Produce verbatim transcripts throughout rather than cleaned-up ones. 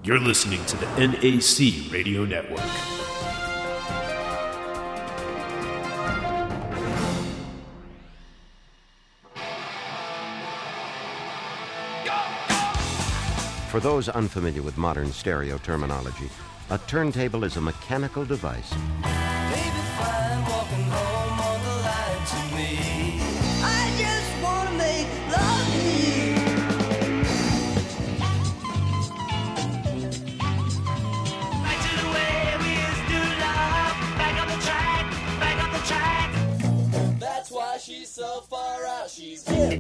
You're listening to the N A C Radio Network. For those unfamiliar with modern stereo terminology, a turntable is a mechanical device. Baby, fine, walking home on the line to me. I just want to make love to you. Back to the way we used to love. Back on the track, back on the track. That's why she's so far out, she's hip.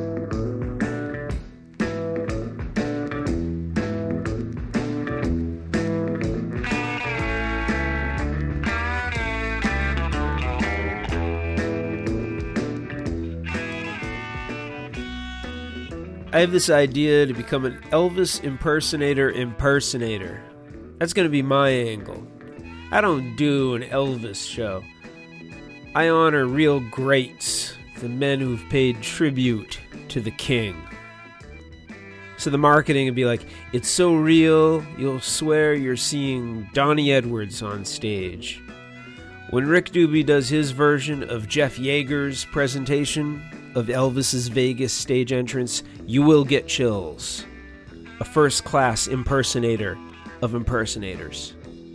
I have this idea to become an Elvis impersonator impersonator. That's going to be my angle. I don't do an Elvis show. I honor real greats, the men who've paid tribute to the king. So the marketing would be like, it's so real, you'll swear you're seeing Donnie Edwards on stage. When Rick Doobie does his version of Jeff Yeager's presentation of Elvis's Vegas stage entrance, you will get chills. A first-class impersonator of impersonators.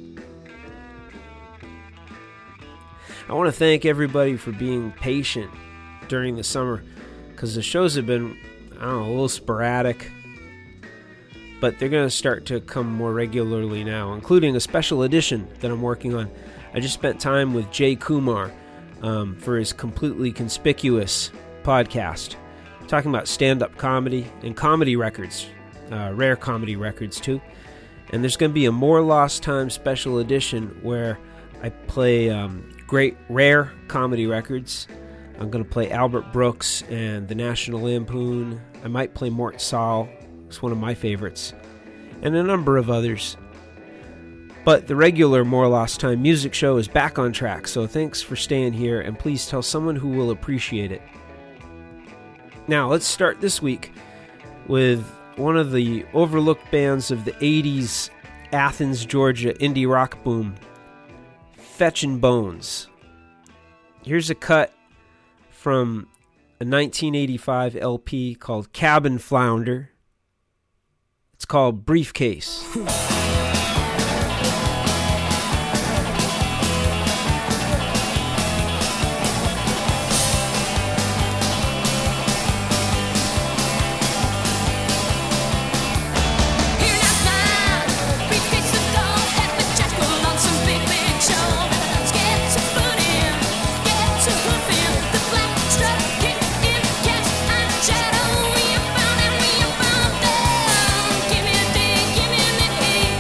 I want to thank everybody for being patient during the summer, because the shows have been, I don't know, a little sporadic, but they're going to start to come more regularly now, including a special edition that I'm working on. I just spent time with Jay Kumar um, for his Completely Conspicuous podcast, talking about stand-up comedy and comedy records, uh, rare comedy records too. And there's going to be a More Lost Time special edition where I play um, great rare comedy records. I'm going to play Albert Brooks and the National Lampoon. I might play Mort Sahl, it's one of my favorites, and a number of others. But the regular More Lost Time music show is back on track, so thanks for staying here, and please tell someone who will appreciate it. Now, let's start this week with one of the overlooked bands of the eighties Athens, Georgia indie rock boom, Fetchin' Bones. Here's a cut from a nineteen eighty-five L P called Cabin Flounder. It's called Briefcase. Give me a dig, give me a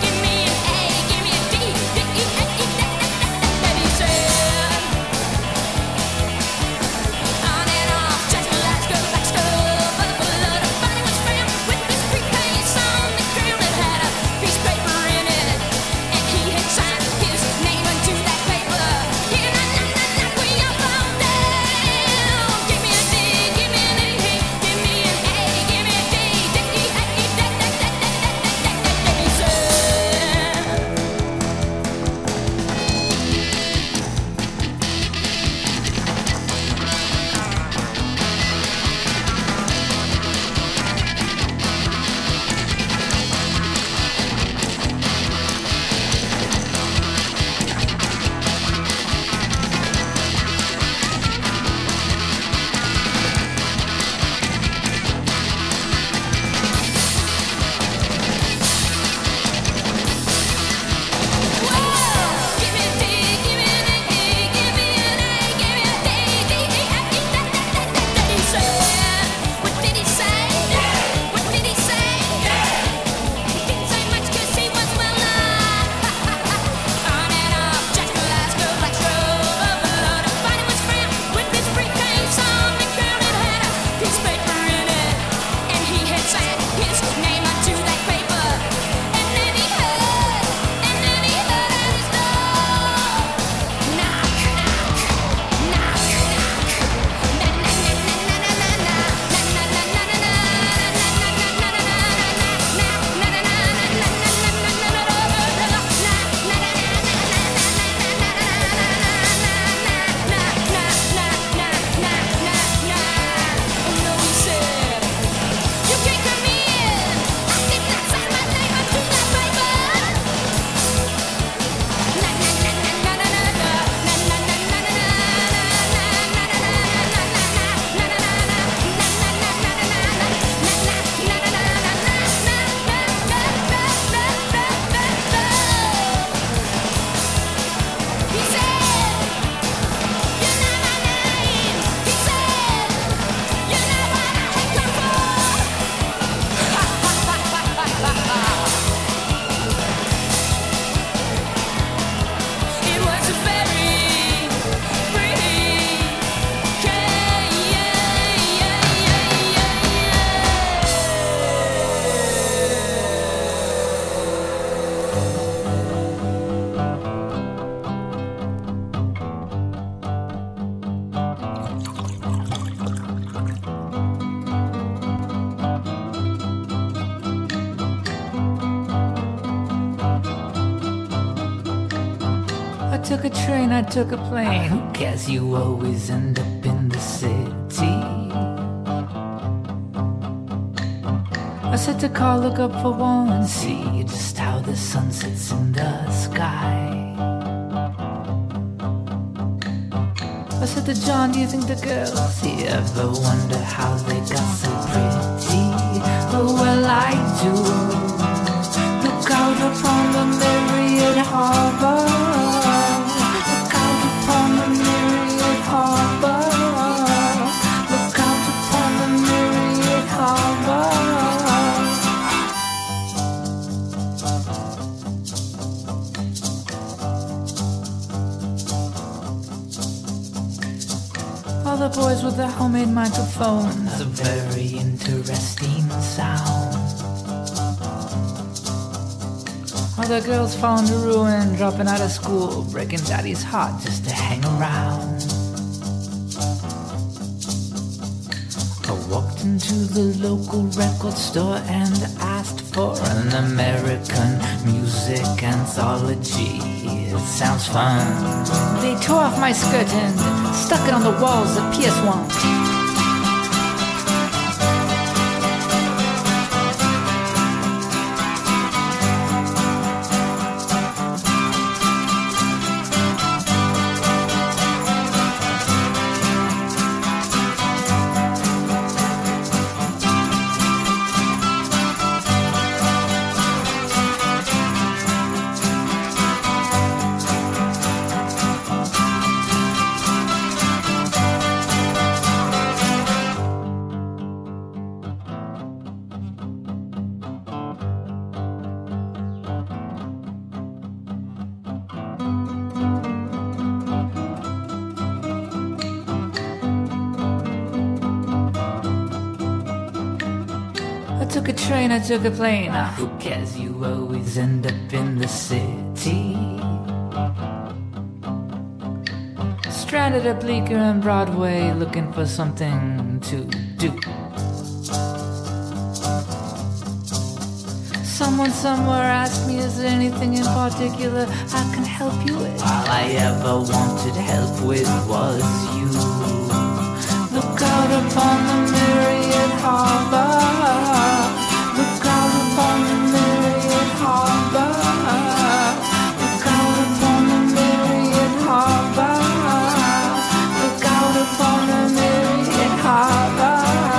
took a train, I took a plane. Who cares? You always end up in the city. I set the car, look up for one, see just how the sun sets in the sky. I said to John, do you think the girls here ever wonder how they got so pretty? Oh, well, I do. Look out upon the myriad harbor. Look out upon the myriad harbor. Look out upon the myriad harbor. All the boys with their homemade microphones, a very interesting sound. All the girls falling to ruin, dropping out of school, breaking daddy's heart just to hang around. I walked into the local record store and asked for an American music anthology. It sounds fun. They tore off my skirt and stuck it on the walls of P S one. I took a train, I took a plane. Ah, who cares? You always end up in the city. Stranded at Bleecker and Broadway, looking for something to do. Someone somewhere asked me, is there anything in particular I can help you with? All I ever wanted help with was you. Look out upon the myriad harbor. Look out upon the myriad harbor. Look out upon the myriad harbor. Look out upon the myriad harbor.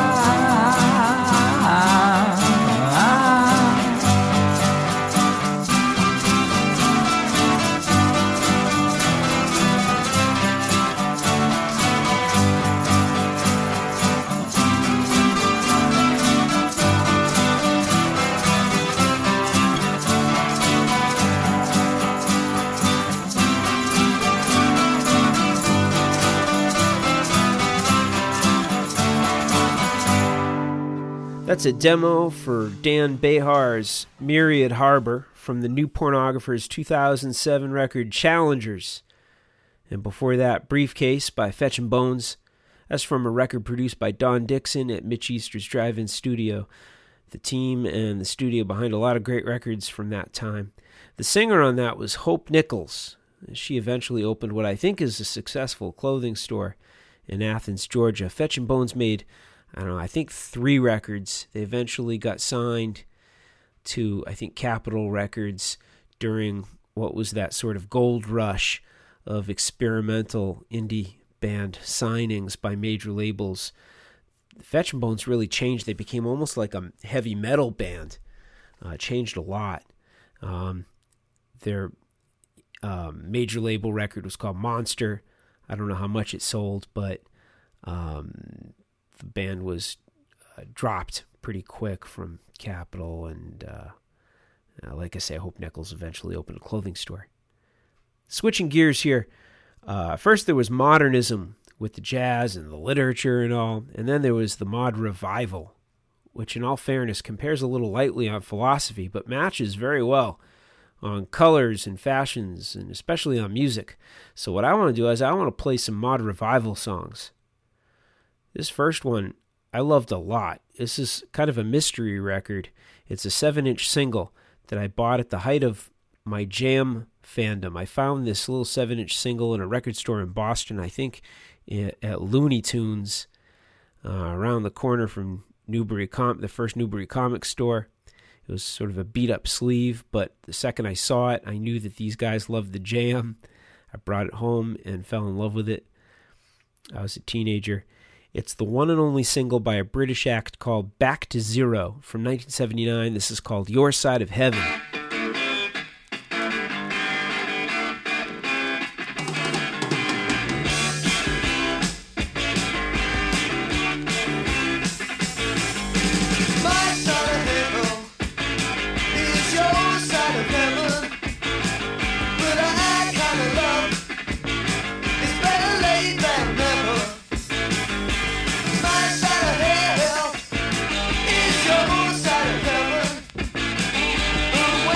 That's a demo for Dan Behar's Myriad Harbor from the New Pornographers' two thousand seven record Challengers. And before that, Briefcase by Fetchin' Bones. That's from a record produced by Don Dixon at Mitch Easter's Drive-In Studio. The team and the studio behind a lot of great records from that time. The singer on that was Hope Nichols. She eventually opened what I think is a successful clothing store in Athens, Georgia. Fetchin' Bones made, I don't know, I think three records. They eventually got signed to, I think, Capitol Records during what was that sort of gold rush of experimental indie band signings by major labels. Fetchin' Bones really changed. They became almost like a heavy metal band. Uh, changed a lot. Um, their um, major label record was called Monster. I don't know how much it sold, but um, the band was uh, dropped pretty quick from Capitol, and uh, uh, like I say, I hope Nichols eventually opened a clothing store. Switching gears here, uh, first there was modernism with the jazz and the literature and all, and then there was the mod revival, which in all fairness compares a little lightly on philosophy, but matches very well on colors and fashions, and especially on music. So what I want to do is I want to play some mod revival songs. This first one I loved a lot. This is kind of a mystery record. It's a seven-inch single that I bought at the height of my jam fandom. I found this little seven-inch single in a record store in Boston, I think at Looney Tunes, uh, around the corner from Newbury Com- the first Newbury Comic Store. It was sort of a beat-up sleeve, but the second I saw it, I knew that these guys loved the jam. I brought it home and fell in love with it. I was a teenager. It's the one and only single by a British act called Back to Zero from nineteen seventy-nine. This is called Your Side of Heaven. Side of heaven.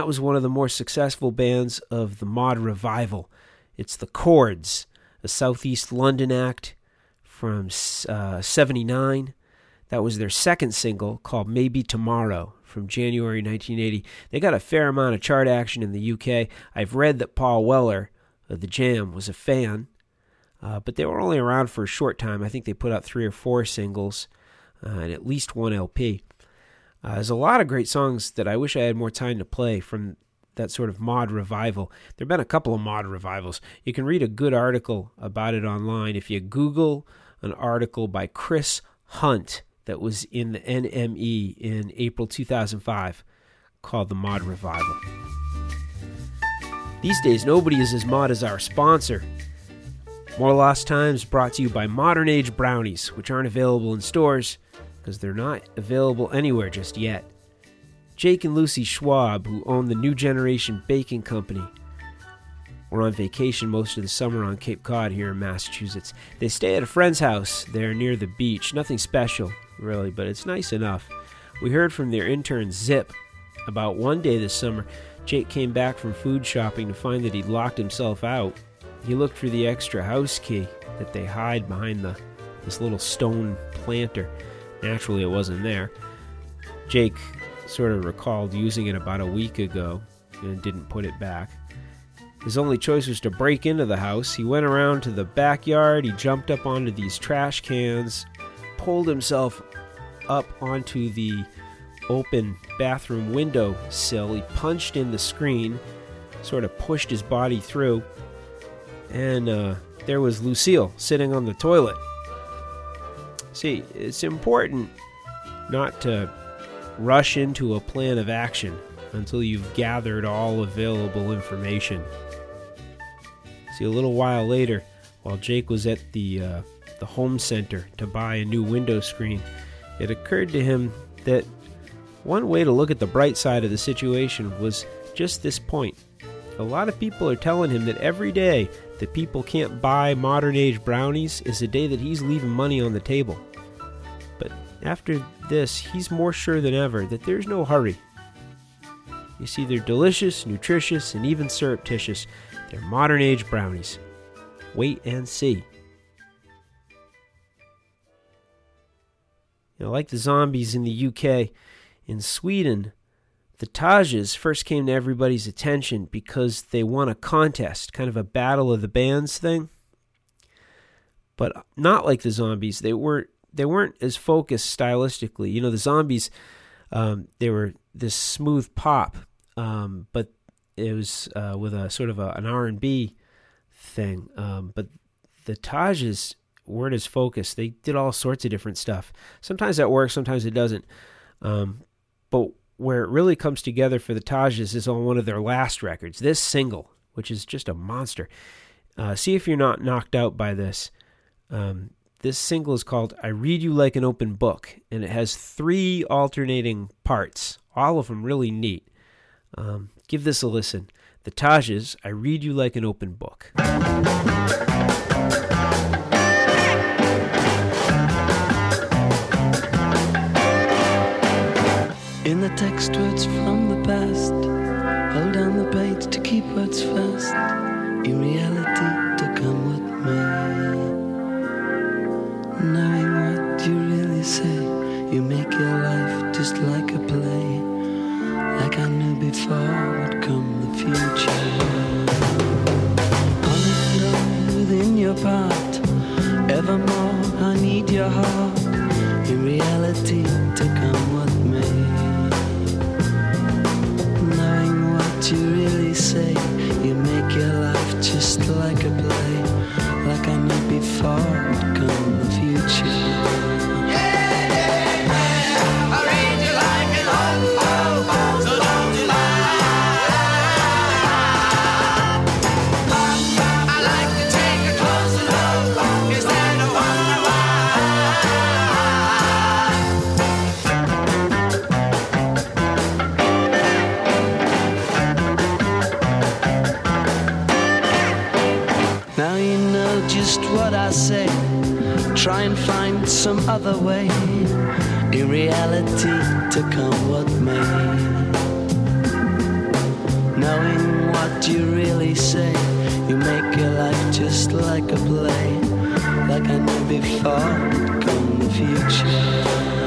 that was one of the more successful bands of the mod revival. It's the Chords, a Southeast London act from uh, seventy-nine. That was their second single, called Maybe Tomorrow, from January nineteen eighty. They got a fair amount of chart action in the U K. I've read that Paul Weller of The Jam was a fan, uh, but they were only around for a short time. I think they put out three or four singles uh, and at least one L P. Uh, there's a lot of great songs that I wish I had more time to play from that sort of mod revival. There have been a couple of mod revivals. You can read a good article about it online if you Google an article by Chris Hunt that was in the N M E in April two thousand five called The Mod Revival. These days, nobody is as mod as our sponsor. More Lost Times brought to you by Modern Age Brownies, which aren't available in stores because they're not available anywhere just yet. Jake and Lucy Schwab, who own the New Generation Baking Company, were on vacation most of the summer on Cape Cod here in Massachusetts. They stay at a friend's house there near the beach. Nothing special, really, but it's nice enough. We heard from their intern, Zip, about one day this summer. Jake came back from food shopping to find that he'd locked himself out. He looked for the extra house key that they hide behind the this little stone planter. Naturally, it wasn't there. Jake sort of recalled using it about a week ago and didn't put it back. His only choice was to break into the house. He went around to the backyard, he jumped up onto these trash cans, pulled himself up onto the open bathroom window sill. He punched in the screen, sort of pushed his body through, and uh, there was Lucille sitting on the toilet. See, it's important not to rush into a plan of action until you've gathered all available information. See, a little while later, while Jake was at the uh, the home center to buy a new window screen, it occurred to him that one way to look at the bright side of the situation was just this point. A lot of people are telling him that every day that people can't buy modern age brownies is a day that he's leaving money on the table. But after this, he's more sure than ever that there's no hurry. You see, they're delicious, nutritious, and even surreptitious. They're modern age brownies. Wait and see. You know, like the Zombies in the U K, in Sweden, the Tages first came to everybody's attention because they won a contest, kind of a battle of the bands thing. But not like the Zombies. They weren't they weren't as focused stylistically. You know, the Zombies, um, they were this smooth pop, um, but it was uh, with a sort of a, an R and B thing. Um, but the Tages weren't as focused. They did all sorts of different stuff. Sometimes that works, sometimes it doesn't. Um, but where it really comes together for the Tages is on one of their last records, this single, which is just a monster. Uh, see if you're not knocked out by this. Um, this single is called I Read You Like an Open Book, and it has three alternating parts, all of them really neat. Um, give this a listen. The Tages, I Read You Like an Open Book. In the text, words from the past, hold down the page to keep words fast. In reality, to come with me, knowing what you really say, you make your life just like a play, like I knew before would come the future. On and on within your part, evermore I need your heart. In reality, to come with me, you really say, you make your life just like a play, like I knew before would come the future. Yeah, yeah, yeah, I read you like an open book, so don't you lie. I like to take a closer look, instead of wonder why. Now you know just what I say. Try and find some other way. In reality, to come what may. knowing what you really say. You make your life just like a play, like I knew before would come the future.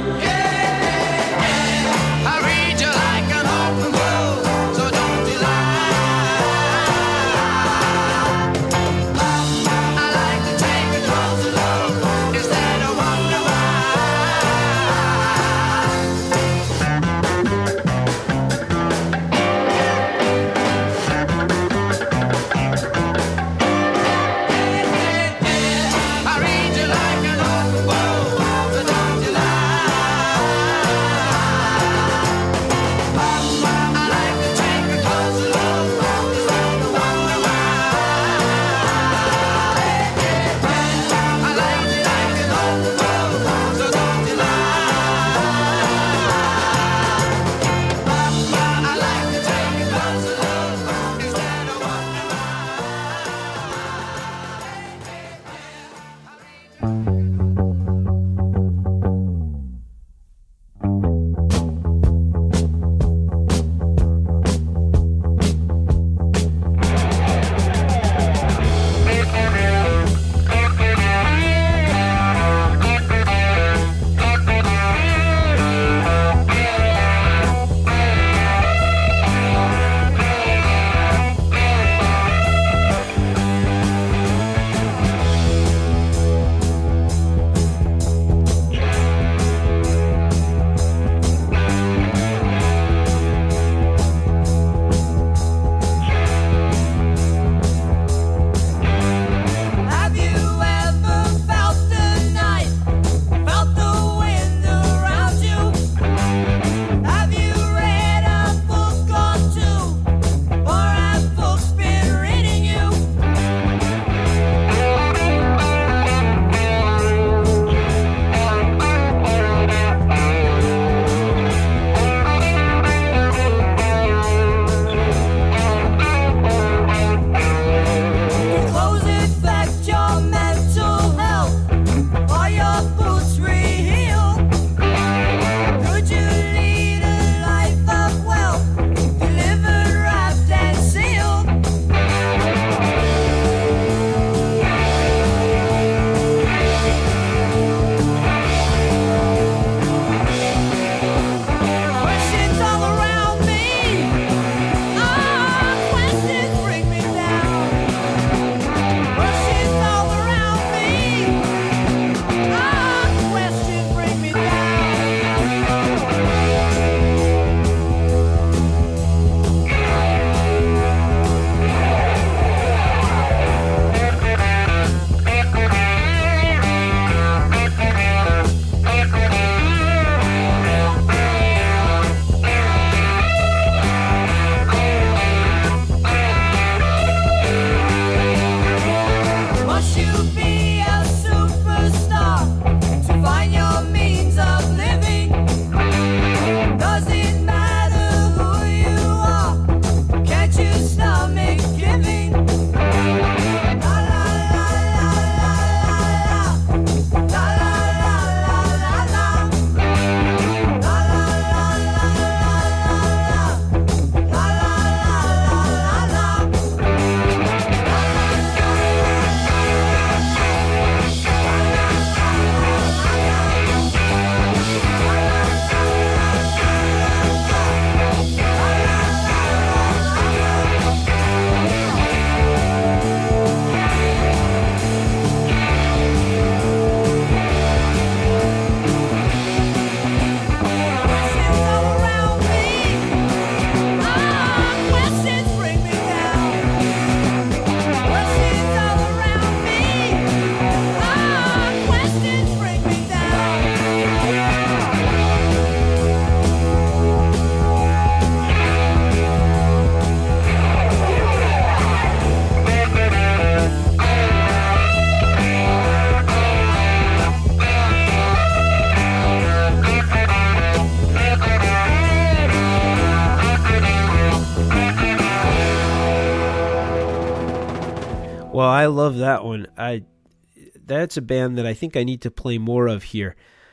Well, I love that one. I that's a band that I think I need to play more of here.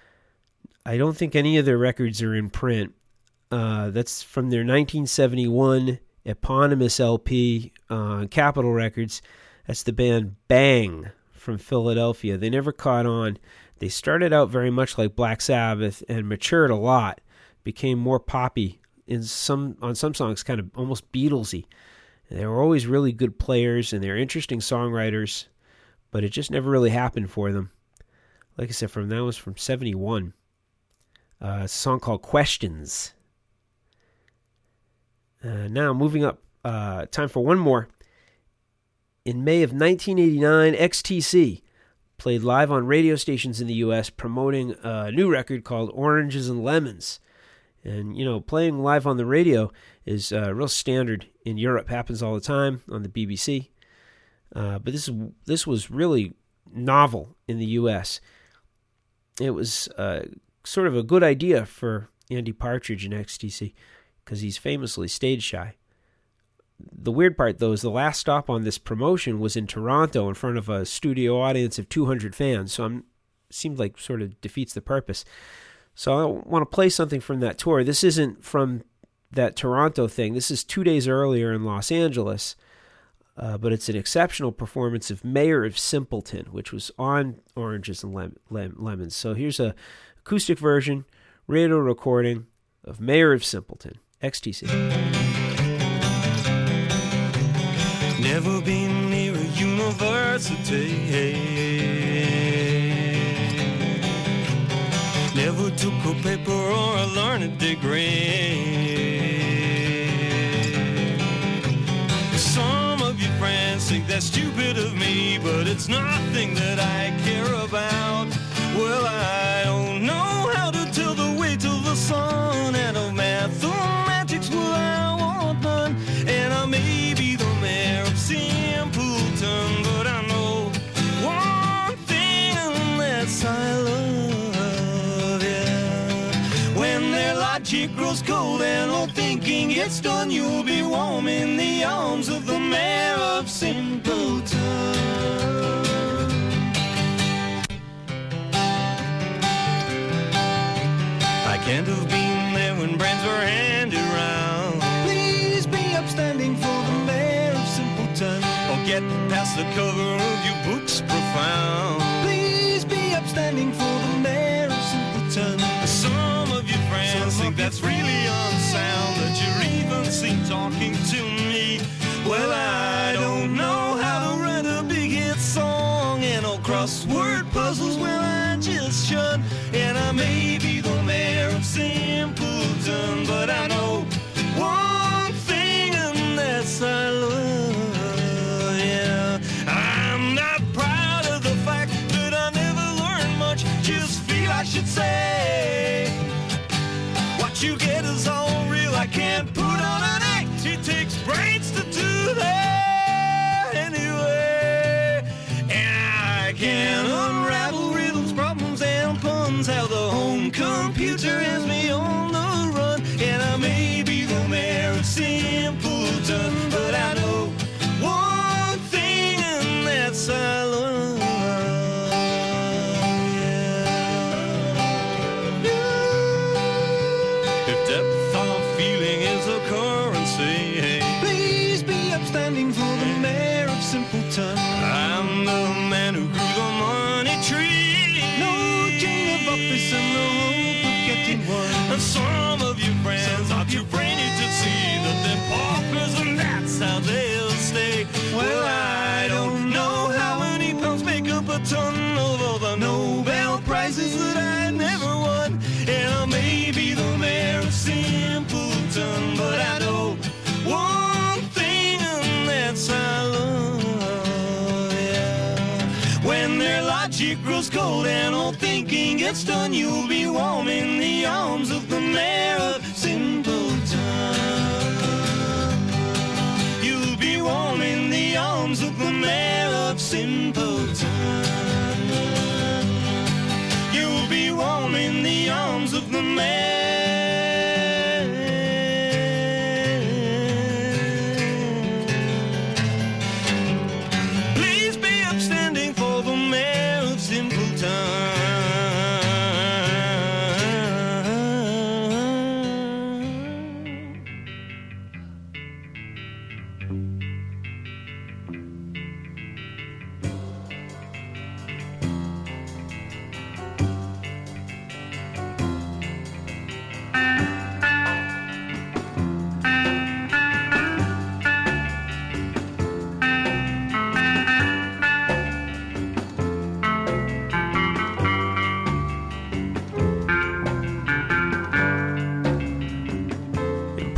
I don't think any of their records are in print. Uh, that's from their nineteen seventy-one eponymous L P on Capitol Records. That's the band Bang from Philadelphia. They never caught on. They started out very much like Black Sabbath and matured a lot, became more poppy, in some on some songs kind of almost Beatlesy. And they were always really good players, and they're interesting songwriters, but it just never really happened for them. Like I said, from that was from seventy-one. Uh, it's a song called Questions. Uh, now, moving up, uh, time for one more. In May of nineteen eighty-nine, X T C played live on radio stations in the U S promoting a new record called Oranges and Lemons. And, you know, playing live on the radio is uh, real standard in Europe. Happens all the time on the B B C. Uh, but this, this was really novel in the U S. It was uh, sort of a good idea for Andy Partridge and X T C because he's famously stage shy. The weird part, though, is the last stop on this promotion was in Toronto in front of a studio audience of two hundred fans, so it seemed like sort of defeats the purpose. So I want to play something from that tour. This isn't from that Toronto thing. This is two days earlier in Los Angeles, uh, but it's an exceptional performance of Mayor of Simpleton, which was on Oranges and Lem- Lem- Lemons. So here's a acoustic version, radio recording of Mayor of Simpleton, X T C. Never been near a university. Never took a paper or a learned degree. Some of your friends think that's stupid of me, but it's nothing that I care about. Well, I don't know how to tell the way to the sun, and of mathematics, well, I want none. And I may be the mayor of Simpleton, but I know one thing, and that's I love you. When their logic grows cold and all thinking gets done, you'll be warm in the arms of the mayor of Simpleton. I can't have been there when brains were handed round. Please be upstanding for the mayor of Simpleton, or get past the cover of your books profound. Please be upstanding for the mayor of Simpleton. Some of your friends Some think that's really unsound, that you're even seen talking to me. Well, I don't know how to write a big hit song, and all crossword puzzles, well, I just should. And I may be the mayor of Simpleton, but I know one thing, and that's I love you. I'm not proud of the fact that I never learned much, just feel I should say what you get is all real. I can't put on an act, it takes brains to do that anyway. And I can't unravel riddles, problems, and puns, how the home computer has me on the run. And I may be the mayor of Simpleton, but I know one thing, and that's I love you. If depth of feeling is a currency, hey, please be upstanding for the mayor of Simpleton. I'm the man who grew the money tree. No chain of office and no hope of getting one. And some of your friends are too brainy to see that they're paupers, and that's how they'll stay. Well, I don't know how many pounds make up a ton of all the Nobel Prizes that I never won. And I may be the mayor of Simpleton, but I know one thing, and that's I love you. When their logic grows cold and all thinking gets done, you'll be warm in the arms of the mayor of Simpleton. You'll be warm in the arms of the mayor of Simpleton. You'll be warm in the arms of the mayor. Please be upstanding for the mayor of Simpleton.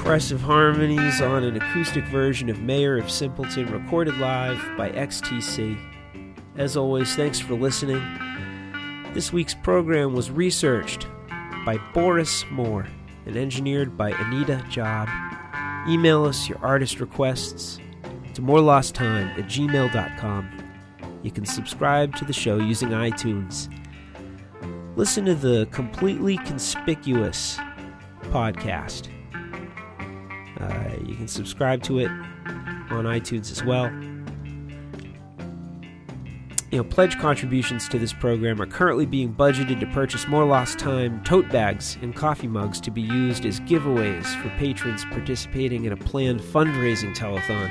impressive harmonies on an acoustic version of Mayor of Simpleton, recorded live by X T C. As always, thanks for listening. This week's program was researched by Boris Moore and engineered by Anita Job. Email us your artist requests to morelosttime at gmail dot com. You can subscribe to the show using iTunes. Listen to the Completely Conspicuous podcast. Uh, you can subscribe to it on iTunes as well. You know, pledge contributions to this program are currently being budgeted to purchase More Lost Time tote bags and coffee mugs to be used as giveaways for patrons participating in a planned fundraising telethon.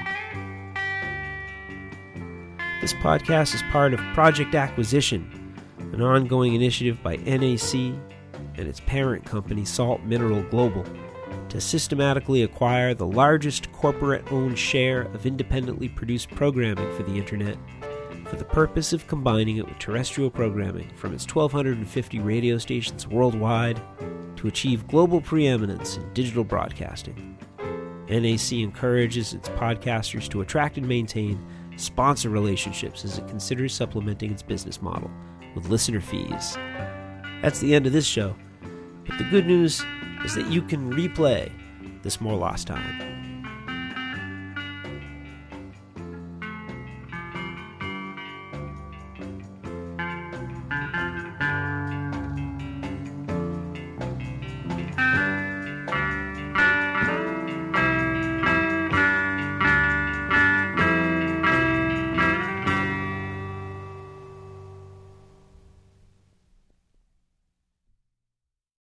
This podcast is part of Project Acquisition, an ongoing initiative by N A C and its parent company Salt Mineral Global to systematically acquire the largest corporate-owned share of independently produced programming for the Internet for the purpose of combining it with terrestrial programming from its twelve fifty radio stations worldwide to achieve global preeminence in digital broadcasting. N A C encourages its podcasters to attract and maintain sponsor relationships as it considers supplementing its business model with listener fees. That's the end of this show, but the good news is that you can replay this More Lost Time.